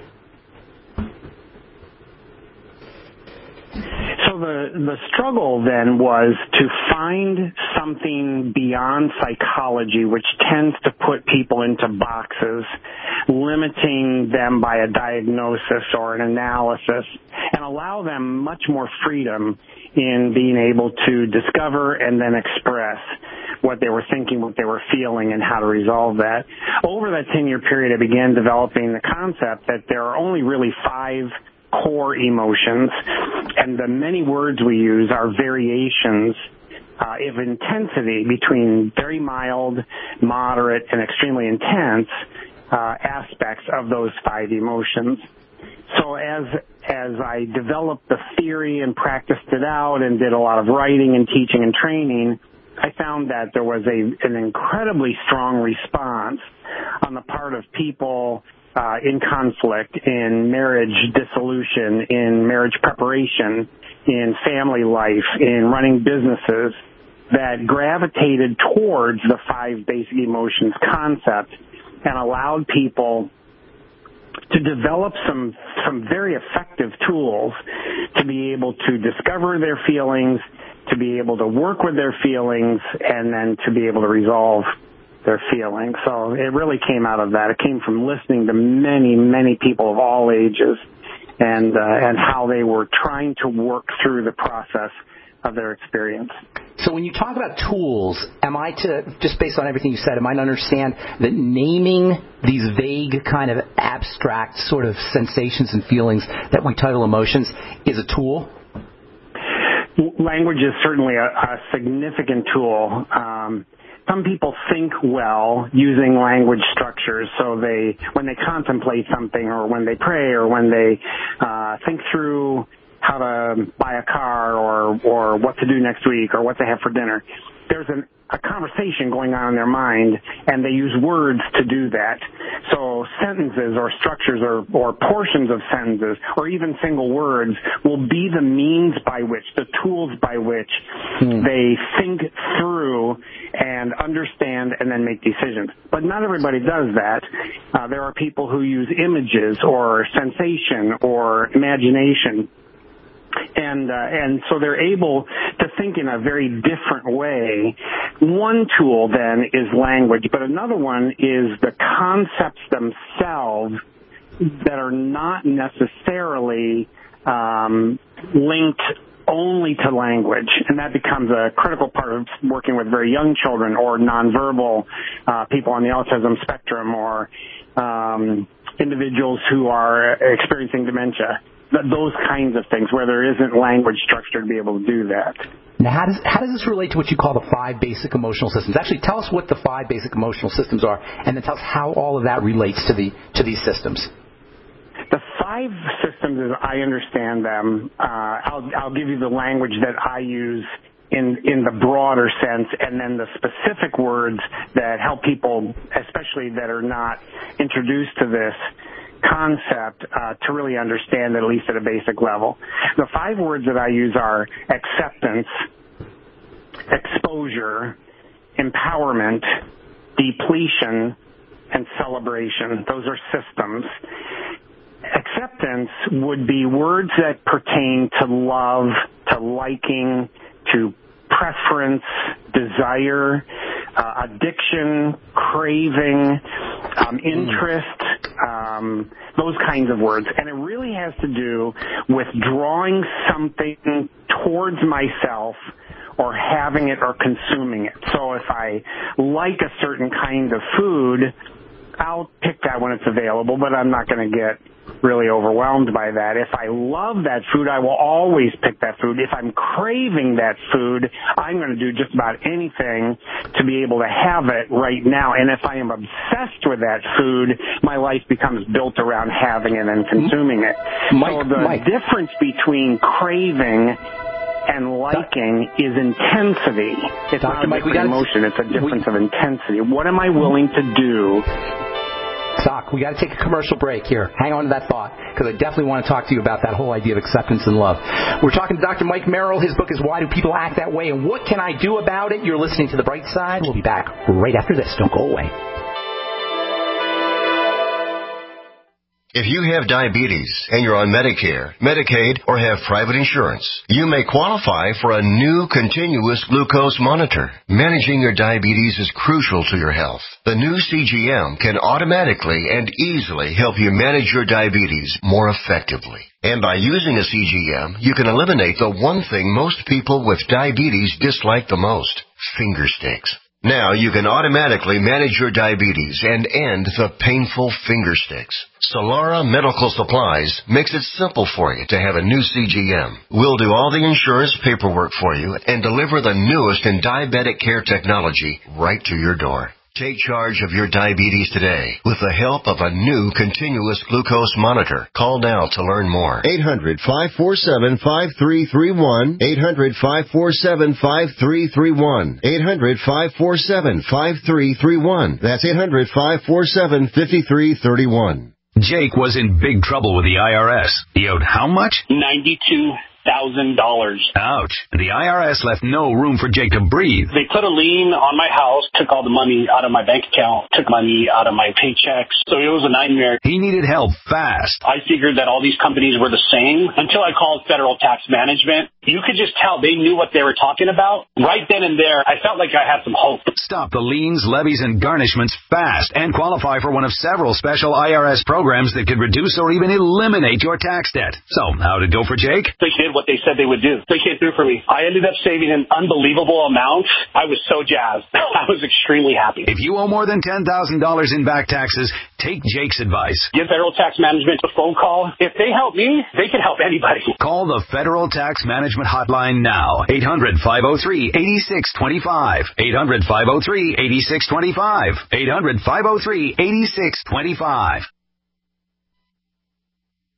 So the, the struggle then was to find something beyond psychology, which tends to put people into boxes, limiting them by a diagnosis or an analysis, and allow them much more freedom in being able to discover and then express what they were thinking, what they were feeling, and how to resolve that. Over that ten-year period, I began developing the concept that there are only really five core emotions, and the many words we use are variations uh, of intensity between very mild, moderate, and extremely intense uh, aspects of those five emotions. So as as I developed the theory and practiced it out and did a lot of writing and teaching and training, I found that there was a an incredibly strong response on the part of people Uh, in conflict, in marriage dissolution, in marriage preparation, in family life, in running businesses, that gravitated towards the five basic emotions concept and allowed people to develop some some very effective tools to be able to discover their feelings, to be able to work with their feelings, and then to be able to resolve their feelings. So it really came out of that. It came from listening to many, many people of all ages and uh, and how they were trying to work through the process of their experience. So when you talk about tools, am I to, just based on everything you said, am I to understand that naming these vague kind of abstract sort of sensations and feelings that we title emotions is a tool? Language is certainly a, a significant tool. Um, Some people think well using language structures, so they, when they contemplate something or when they pray or when they uh, think through how to buy a car or, or what to do next week or what to have for dinner. There's an, a conversation going on in their mind, and they use words to do that. So sentences or structures or, or portions of sentences or even single words will be the means by which, the tools by which hmm. they think through and understand and then make decisions. But not everybody does that. Uh, there are people who use images or sensation or imagination. And uh, and so they're able to think in a very different way. One tool then is language, but another one is the concepts themselves that are not necessarily um, linked only to language, and that becomes a critical part of working with very young children or nonverbal uh, people on the autism spectrum or um, individuals who are experiencing dementia. Those kinds of things where there isn't language structure to be able to do that. Now, how does how does this relate to what you call the five basic emotional systems? Actually, tell us what the five basic emotional systems are, and then tell us how all of that relates to the to these systems. The five systems, as I understand them, uh, I'll I'll give you the language that I use in in the broader sense, and then the specific words that help people, especially that are not introduced to this concept, uh, to really understand, at least at a basic level. The five words that I use are acceptance, exposure, empowerment, depletion, and celebration. Those are systems. Acceptance would be words that pertain to love, to liking, to preference, desire, uh, addiction, craving, um, interest, um, those kinds of words. And it really has to do with drawing something towards myself or having it or consuming it. So if I like a certain kind of food, I'll pick that when it's available, but I'm not going to get really overwhelmed by that. If I love that food, I will always pick that food. If I'm craving that food, I'm going to do just about anything to be able to have it right now. And if I am obsessed with that food, my life becomes built around having it and consuming it. Mike, so the Mike. difference between craving and liking is intensity. It's Doctor not a different emotion. It's a difference we, of intensity. What am I willing to do? Doc, we got to take a commercial break here. Hang on to that thought, because I definitely want to talk to you about that whole idea of acceptance and love. We're talking to Doctor Mike Merrill. His book is Why Do People Act That Way, and What Can I Do About It? You're listening to The Bright Side. We'll be back right after this. Don't go away. If you have diabetes and you're on Medicare, Medicaid, or have private insurance, you may qualify for a new continuous glucose monitor. Managing your diabetes is crucial to your health. The new C G M can automatically and easily help you manage your diabetes more effectively. And by using a C G M, you can eliminate the one thing most people with diabetes dislike the most, finger sticks. Now you can automatically manage your diabetes and end the painful finger sticks. Solara Medical Supplies makes it simple for you to have a new C G M. We'll do all the insurance paperwork for you and deliver the newest in diabetic care technology right to your door. Take charge of your diabetes today with the help of a new continuous glucose monitor. Call now to learn more. eight hundred, five four seven, five three three one. eight hundred, five four seven, five three three one. eight hundred, five four seven, five three three one. That's eight hundred, five four seven, five three three one. Jake was in big trouble with the I R S. He owed how much? ninety-two thousand dollars. Ouch. The I R S left no room for Jake to breathe. They put a lien on my house, took all the money out of my bank account, took money out of my paychecks. So it was a nightmare. He needed help fast. I figured that all these companies were the same until I called Federal Tax Management. You could just tell they knew what they were talking about. Right then and there, I felt like I had some hope. Stop the liens, levies, and garnishments fast and qualify for one of several special I R S programs that could reduce or even eliminate your tax debt. So, how'd it go for Jake? They did what they said they would do. They came through for me. I ended up saving an unbelievable amount. I was so jazzed. I was extremely happy. If you owe more than ten thousand dollars in back taxes, take Jake's advice. Give Federal Tax Management a phone call. If they help me, they can help anybody. Call the Federal Tax Management Hotline now. eight hundred, five oh three, eight six two five. eight hundred, five oh three, eight six two five. eight hundred, five oh three, eight six two five.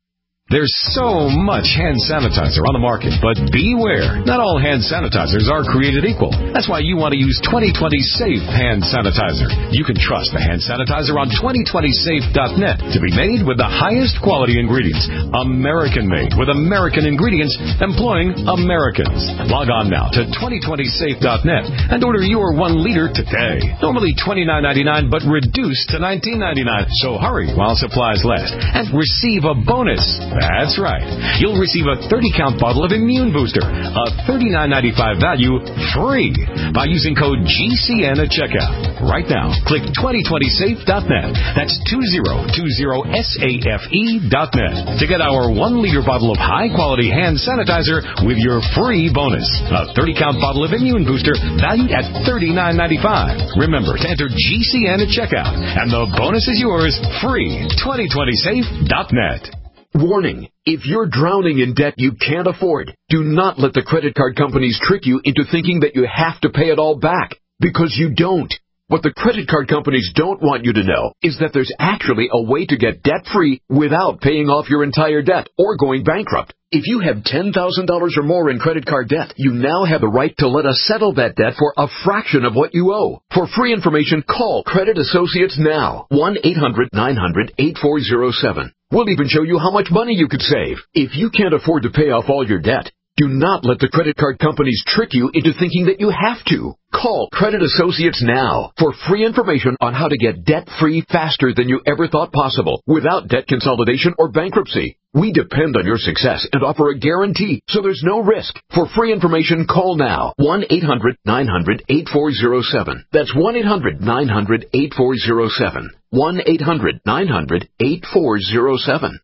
There's so much hand sanitizer on the market, but beware. Not all hand sanitizers are created equal. That's why you want to use twenty twenty Safe Hand Sanitizer. You can trust the hand sanitizer on twenty twenty safe dot net to be made with the highest quality ingredients. American-made with American ingredients, employing Americans. Log on now to twenty twenty safe dot net and order your one liter today. Normally twenty-nine ninety-nine, but reduced to nineteen ninety-nine. So hurry while supplies last and receive a bonus. That's right. You'll receive a thirty count bottle of Immune Booster, a thirty-nine ninety-five value, free by using code G C N at checkout. Right now, click twenty twenty safe dot net. That's twenty twenty safe dot net to get our one liter bottle of high-quality hand sanitizer with your free bonus. A thirty count bottle of Immune Booster valued at thirty-nine ninety-five. Remember to enter G C N at checkout, and the bonus is yours free. twenty twenty safe dot net. Warning, if you're drowning in debt you can't afford, do not let the credit card companies trick you into thinking that you have to pay it all back, because you don't. What the credit card companies don't want you to know is that there's actually a way to get debt-free without paying off your entire debt or going bankrupt. If you have ten thousand dollars or more in credit card debt, you now have the right to let us settle that debt for a fraction of what you owe. For free information, call Credit Associates now. one eight hundred nine hundred eight four zero seven. We'll even show you how much money you could save. If you can't afford to pay off all your debt, do not let the credit card companies trick you into thinking that you have to. Call Credit Associates now for free information on how to get debt-free faster than you ever thought possible without debt consolidation or bankruptcy. We depend on your success and offer a guarantee, so there's no risk. For free information, call now. one eight hundred nine hundred eight four zero seven. That's one eight hundred nine hundred eight four zero seven. one eight hundred nine hundred eight four zero seven.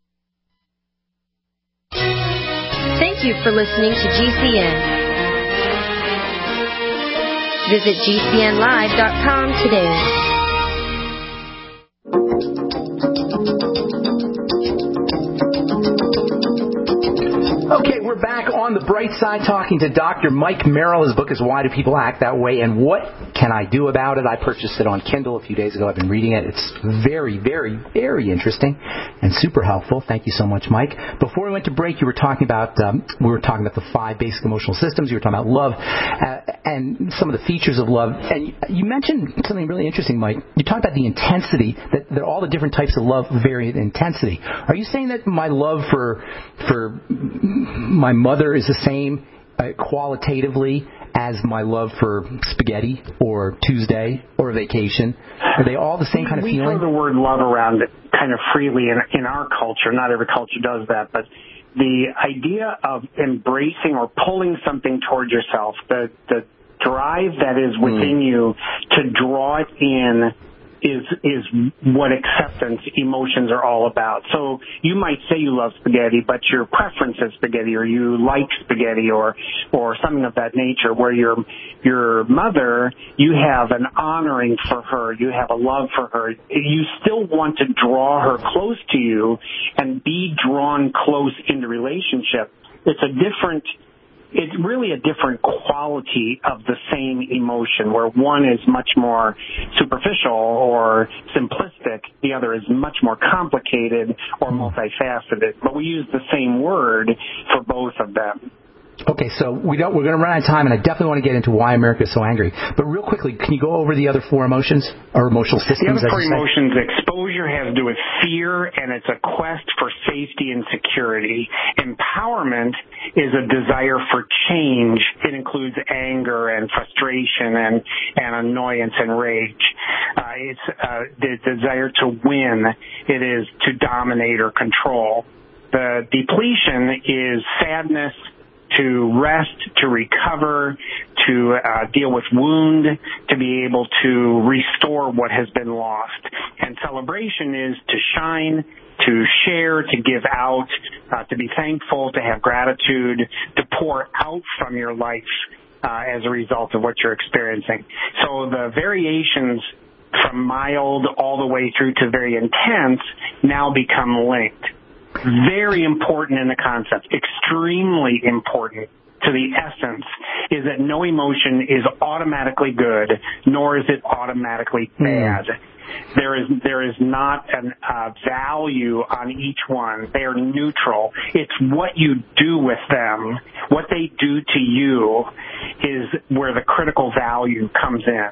Thank you for listening to G C N. Visit G C N live dot com today. Okay, we're back on the bright side talking to Doctor Mike Merrill. His book is Why Do People Act That Way and What Can I Do About It? I purchased it on Kindle a few days ago. I've been reading it. It's very, very, very interesting and super helpful. Thank you so much, Mike. Before we went to break, you were talking about um, we were talking about the five basic emotional systems. You were talking about love uh, and some of the features of love. And you, you mentioned something really interesting, Mike. You talked about the intensity, that, that all the different types of love vary in intensity. Are you saying that my love for for my mother is the same uh, qualitatively as my love for spaghetti or Tuesday or vacation? Are they all the same kind of we feeling? We throw the word love around kind of freely in, in our culture. Not every culture does that, but the idea of embracing or pulling something toward yourself, the, the drive that is within mm. you to draw it in, is is what acceptance emotions are all about. So you might say you love spaghetti, but your preference is spaghetti, or you like spaghetti, or or something of that nature. Where your your mother, you have an honoring for her, you have a love for her. You still want to draw her close to you and be drawn close in the relationship. It's a different. It's really a different quality of the same emotion, where one is much more superficial or simplistic, the other is much more complicated or multifaceted. But we use the same word for both of them. Okay, so we don't, we're going to run out of time, and I definitely want to get into why America is so angry. But real quickly, can you go over the other four emotions, or emotional systems? The other four emotions, exposure has to do with fear, and it's a quest for safety and security. Empowerment is a desire for change. It includes anger and frustration and, and annoyance and rage. Uh, it's uh, the desire to win. It is to dominate or control. The depletion is sadness, to rest, to recover, to uh, deal with wound, to be able to restore what has been lost. And celebration is to shine, to share, to give out, uh, to be thankful, to have gratitude, to pour out from your life uh, as a result of what you're experiencing. So the variations from mild all the way through to very intense now become linked. Very important in the concept, extremely important to the essence, is that no emotion is automatically good, nor is it automatically bad. Mm. There is there is not an uh, value on each one. They are neutral. It's what you do with them, what they do to you, is where the critical value comes in.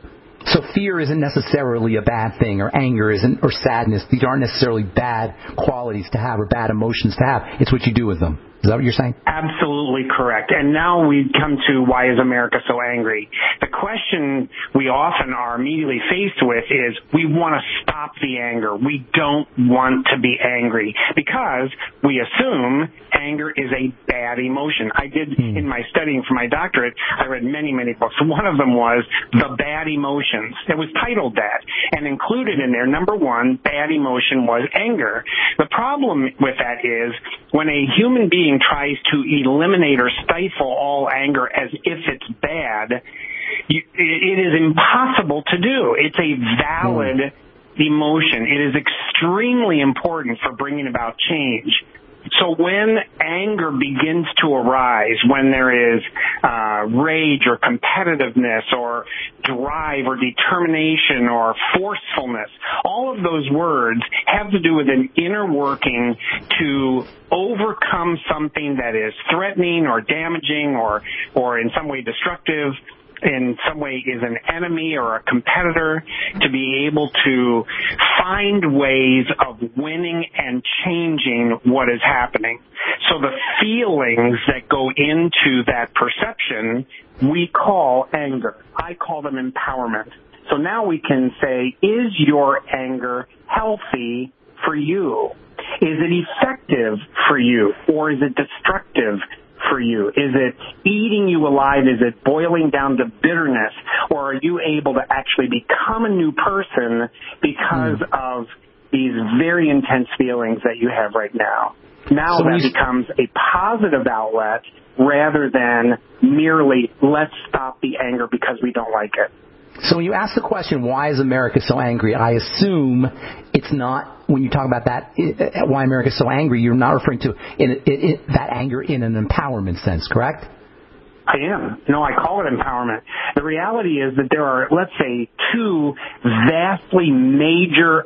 So fear isn't necessarily a bad thing, or anger isn't, or sadness. These aren't necessarily bad qualities to have or bad emotions to have. It's what you do with them. Is that what you're saying? Absolutely correct. And now we come to, why is America so angry? The question we often are immediately faced with is, we want to stop the anger. We don't want to be angry because we assume anger is a bad emotion. I did, hmm. in my studying for my doctorate, I read many, many books. One of them was The Bad Emotions. It was titled that. And included in there, number one, bad emotion was anger. The problem with that is, when a human being tries to eliminate or stifle all anger as if it's bad, you, it is impossible to do. It's a valid mm. emotion. It is extremely important for bringing about change. So when anger begins to arise, when there is uh, rage or competitiveness or drive or determination or forcefulness, all of those words have to do with an inner working to overcome something that is threatening or damaging or, or in some way destructive, in some way is an enemy or a competitor, to be able to find ways of winning and changing what is happening. So the feelings that go into that perception we call anger. I call them empowerment. So now we can say, is your anger healthy for you? Is it effective for you, or is it destructive for you? Is it eating you alive? Is it boiling down to bitterness? Or are you able to actually become a new person because mm. of these very intense feelings that you have right now? Now so that becomes a positive outlet rather than merely, let's stop the anger because we don't like it. So when you ask the question, why is America so angry, I assume it's not, when you talk about that, why America is so angry, you're not referring to in, in, in, that anger in an empowerment sense, correct? I am. No, I call it empowerment. The reality is that there are, let's say, two vastly major,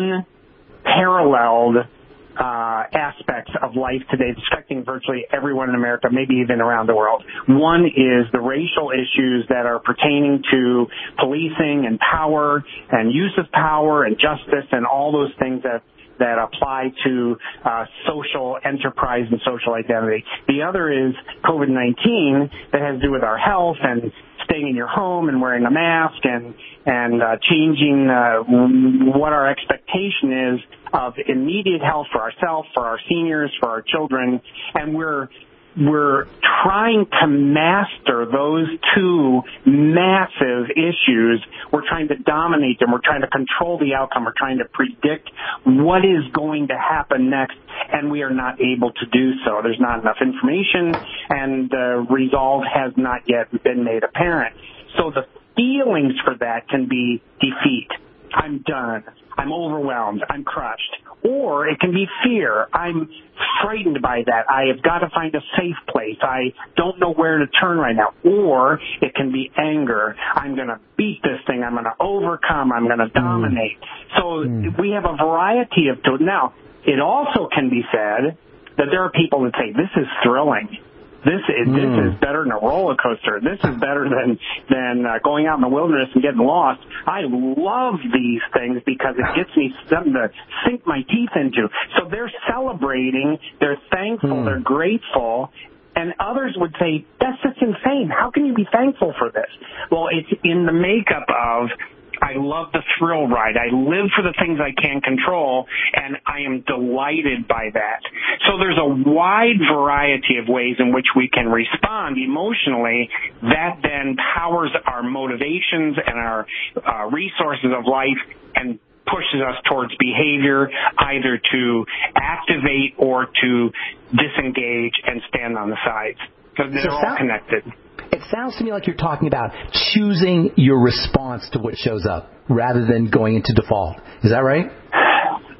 unparalleled Uh, aspects of life today that's affecting virtually everyone in America, maybe even around the world. One is the racial issues that are pertaining to policing and power and use of power and justice and all those things that that apply to uh, social enterprise and social identity. The other is COVID nineteen that has to do with our health and staying in your home and wearing a mask and and uh, changing uh, what our expectation is of immediate health for ourselves, for our seniors, for our children, and we're we're trying to master those two massive issues. We're trying to dominate them. We're trying to control the outcome. We're trying to predict what is going to happen next, and we are not able to do so. There's not enough information, and the resolve has not yet been made apparent. So the feelings for that can be defeat. I'm done. I'm overwhelmed. I'm crushed. Or it can be fear. I'm frightened by that. I have got to find a safe place. I don't know where to turn right now. Or it can be anger. I'm going to beat this thing. I'm going to overcome. I'm going to dominate. Mm. So mm. we have a variety of tools. Now, it also can be said that there are people that say, this is thrilling. This is, mm. this is better than a roller coaster. This is better than than uh, going out in the wilderness and getting lost. I love these things because it gets me something to sink my teeth into. So they're celebrating. They're thankful. Mm. They're grateful. And others would say, that's just insane. How can you be thankful for this? Well, it's in the makeup of, I love the thrill ride. I live for the things I can't control, and I am delighted by that. So there's a wide variety of ways in which we can respond emotionally that then powers our motivations and our uh, resources of life and pushes us towards behavior, either to activate or to disengage and stand on the sides. Because they're all connected. It sounds to me like you're talking about choosing your response to what shows up rather than going into default. Is that right?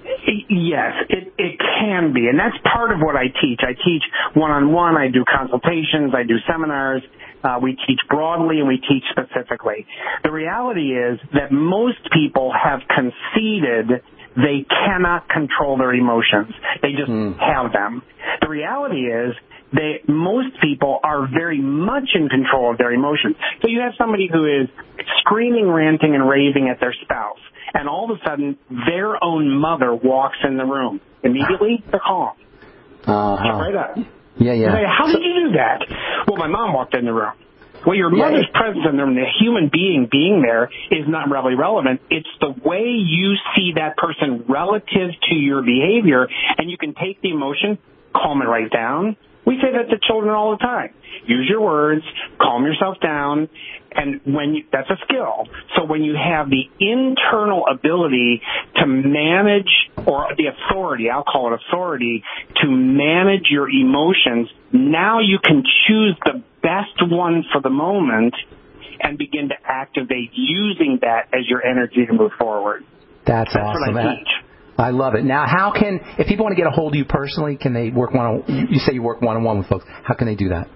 Yes, it, it can be, and that's part of what I teach. I teach one-on-one, I do consultations, I do seminars, uh, we teach broadly and we teach specifically. The reality is that most people have conceded they cannot control their emotions. They just mm. have them. The reality is they, most people are very much in control of their emotions. So you have somebody who is screaming, ranting, and raving at their spouse, and all of a sudden their own mother walks in the room. Immediately, they're calm. Uh-huh. Shut right up. Yeah, yeah. Say, how did you do that? Well, my mom walked in the room. Well, your mother's yeah. presence in the room, the human being being there, is not really relevant. It's the way you see that person relative to your behavior, and you can take the emotion, calm it right down. We say that to children all the time. Use your words, calm yourself down, and when you, that's a skill. So when you have the internal ability to manage, or the authority, I'll call it authority, to manage your emotions, now you can choose the best one for the moment and begin to activate using that as your energy to move forward. That's, that's awesome. what I teach. I love it. Now, how can, if people want to get a hold of you personally, can they work one on, you say you work one-on-one with folks. How can they do that?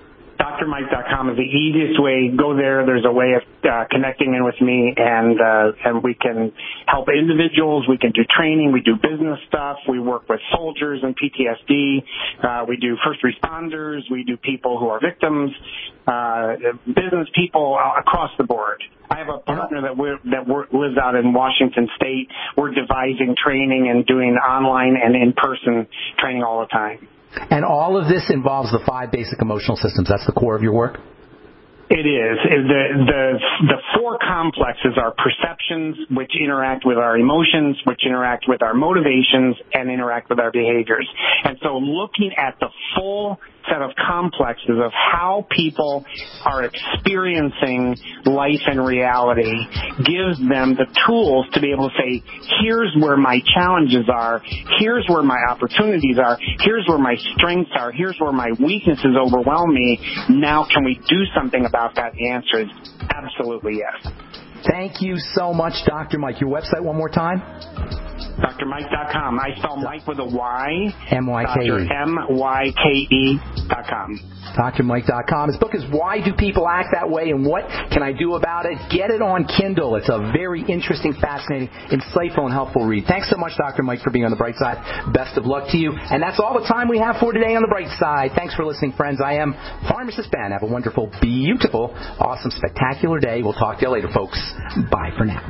D R Mike dot com is the easiest way. Go there. There's a way of uh, connecting in with me, and uh, and we can help individuals. We can do training. We do business stuff. We work with soldiers and P T S D. Uh, we do first responders. We do people who are victims, uh, business people across the board. I have a partner that we're, that we're, lives out in Washington State. We're devising training and doing online and in-person training all the time. And all of this involves the five basic emotional systems. That's the core of your work? It is. The, the, the four complexes are perceptions, which interact with our emotions, which interact with our motivations, and interact with our behaviors. And so looking at the full set of complexes of how people are experiencing life and reality gives them the tools to be able to say, here's where my challenges are, here's where my opportunities are, here's where my strengths are, here's where my weaknesses overwhelm me. Now can we do something about that? The answer is absolutely yes. Thank you so much, Doctor Mike. Your website one more time? D R Mike dot com. I spell Mike with a Y. M Y K E. Doctor M Y K E dot com. D R Mike dot com. His book is Why Do People Act That Way and What Can I Do About It? Get it on Kindle. It's a very interesting, fascinating, insightful, and helpful read. Thanks so much, Doctor Mike, for being on The Bright Side. Best of luck to you. And that's all the time we have for today on The Bright Side. Thanks for listening, friends. I am Pharmacist Ben. Have a wonderful, beautiful, awesome, spectacular day. We'll talk to you later, folks. Bye for now.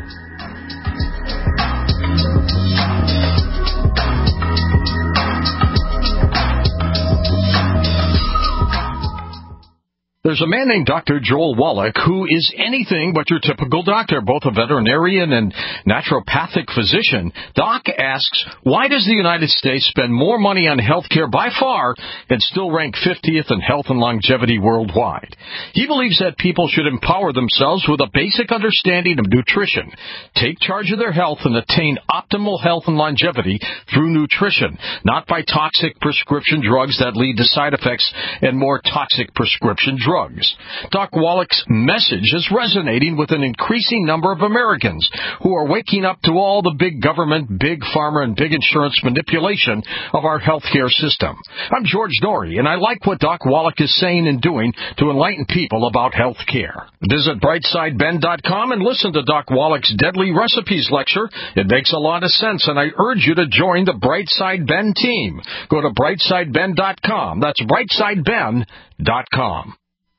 There's a man named Doctor Joel Wallach who is anything but your typical doctor, both a veterinarian and naturopathic physician. Doc asks, why does the United States spend more money on health care by far and still rank fiftieth in health and longevity worldwide? He believes that people should empower themselves with a basic understanding of nutrition, take charge of their health, and attain optimal health and longevity through nutrition, not by toxic prescription drugs that lead to side effects and more toxic prescription drugs. Drugs. Doc Wallach's message is resonating with an increasing number of Americans who are waking up to all the big government, big pharma, and big insurance manipulation of our healthcare system. I'm George Norrie, and I like what Doc Wallach is saying and doing to enlighten people about health care. Visit brightside ben dot com and listen to Doc Wallach's Deadly Recipes lecture. It makes a lot of sense, and I urge you to join the Brightside Ben team. Go to brightside ben dot com. That's brightside ben dot com.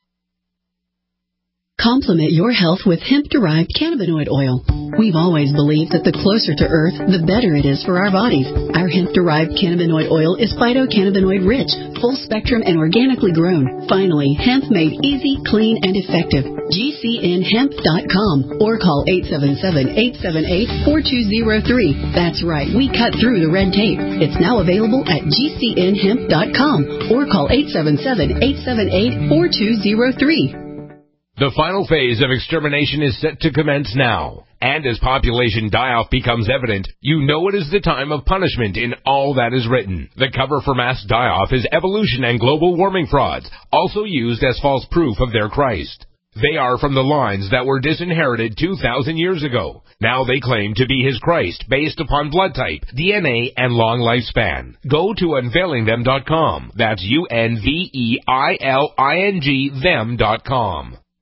Complement your health with hemp-derived cannabinoid oil. We've always believed that the closer to Earth, the better it is for our bodies. Our hemp-derived cannabinoid oil is phytocannabinoid-rich, full-spectrum, and organically grown. Finally, hemp made easy, clean, and effective. G C N hemp dot com or call eight seven seven, eight seven eight, four two zero three. That's right, we cut through the red tape. It's now available at G C N hemp dot com or call eight seven seven, eight seven eight, four two zero three. The final phase of extermination is set to commence now. And as population die-off becomes evident, you know it is the time of punishment in all that is written. The cover for mass die-off is evolution and global warming frauds, also used as false proof of their Christ. They are from the lines that were disinherited two thousand years ago. Now they claim to be his Christ based upon blood type, D N A, and long lifespan. Go to unveiling them dot com. That's U N V E I L I N G them dot com.